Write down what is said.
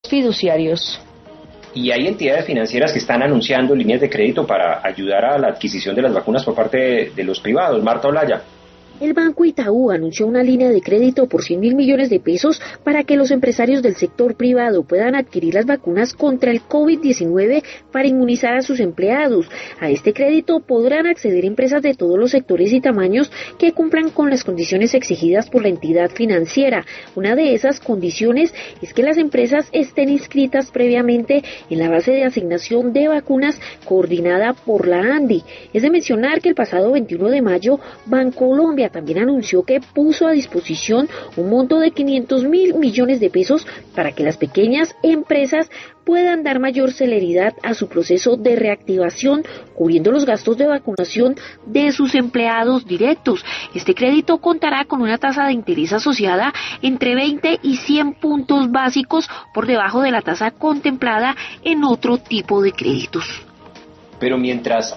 fiduciarios. Y hay entidades financieras que están anunciando líneas de crédito para ayudar a la adquisición de las vacunas por parte de los privados. Marta Olaya. El Banco Itaú anunció una línea de crédito por 100.000 millones de pesos para que los empresarios del sector privado puedan adquirir las vacunas contra el COVID-19 para inmunizar a sus empleados. A este crédito podrán acceder empresas de todos los sectores y tamaños que cumplan con las condiciones exigidas por la entidad financiera. Una de esas condiciones es que las empresas estén inscritas previamente en la base de asignación de vacunas coordinada por la ANDI. Es de mencionar que el pasado 21 de mayo, Bancolombia también anunció que puso a disposición un monto de 500.000 millones de pesos para que las pequeñas empresas puedan dar mayor celeridad a su proceso de reactivación, cubriendo los gastos de vacunación de sus empleados directos. Este crédito contará con una tasa de interés asociada entre 20 y 100 puntos básicos por debajo de la tasa contemplada en otro tipo de créditos. Pero mientras